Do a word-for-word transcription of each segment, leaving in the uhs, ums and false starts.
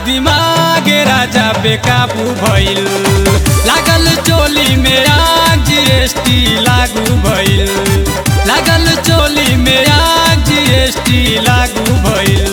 दिमाग राजा बेकाबू भइल। लागल चोली में आग जीएसटी लागू भइल। लागल चोली में आग जीएसटी लागू भइल।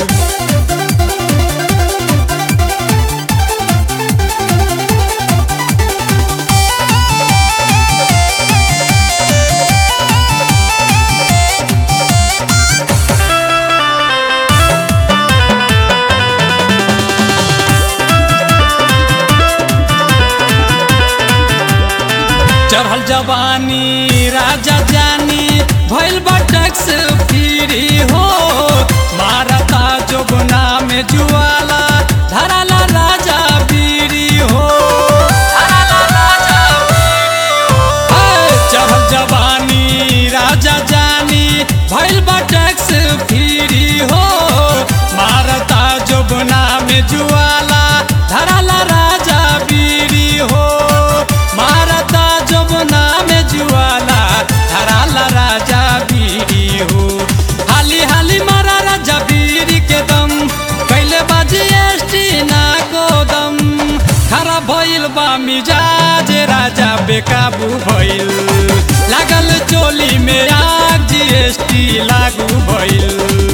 चढ़ल जवानी राजा जानी भइल बा टैक्स फ्री हो। मारता जोगना में जुआला धराला राजा बीरी हो। धराला राजा बीरी हो। चढ़ल जवानी राजा जानी भइल बा टैक्स फ्री हो। मारता जोगना में जुआला धराला राजा बीरी हो। मारता जोगना में जुआला धराला राजा बीरी हो। हाली हाली मारा राजा बीरी के दम कैले बा जीएसटी ना गोदम। खराब भइल बा मिजाज राजा बेकाबू भइल। लागल चोली में आग जीएसटी लागू भइल।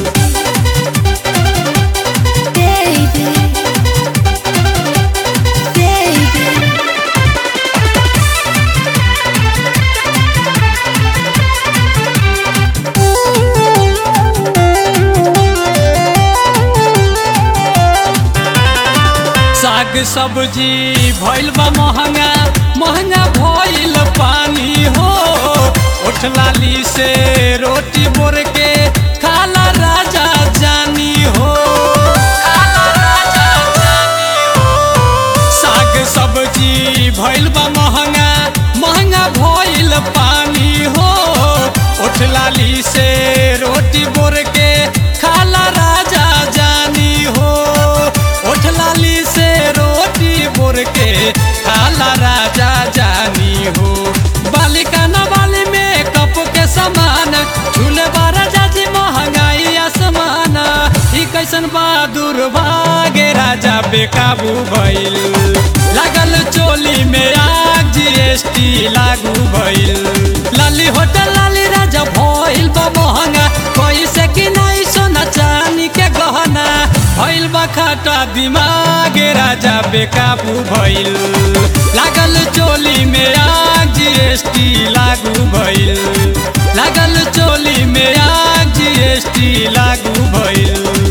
साग सब्जी भइल बा महंगा महंगा भइल पानी हो। उठ लाली से रोटी बोर के खाला राजा जानी हो। खाला राजा जानी हो। साग सब्जी भइल बा महंगा महंगा भइल पानी हो। उठ लाली से रोटी बोर के खाला राजा जानी हो। उठ लाली से रोटी बोर के खाला राजा जानी हो। बालिका न बाली में कप के समान झूले बा राजा जी महंगाई आसमान। ई कैसन बा दुर्भाग्य राजा बेकाबू भइल। लागल चोली में आग जीएसटी लागू भइल। लाली होटल लाली राजा भइल बा महंगा कैसे कि नहीं सोना चांदी के गहना। भइल बा खाटा दिमाग राजा बेकाबू भइल। लागल चोली में आग जीएसटी लागू भइल। लागल चोली में आग जीएसटी लागू भइल।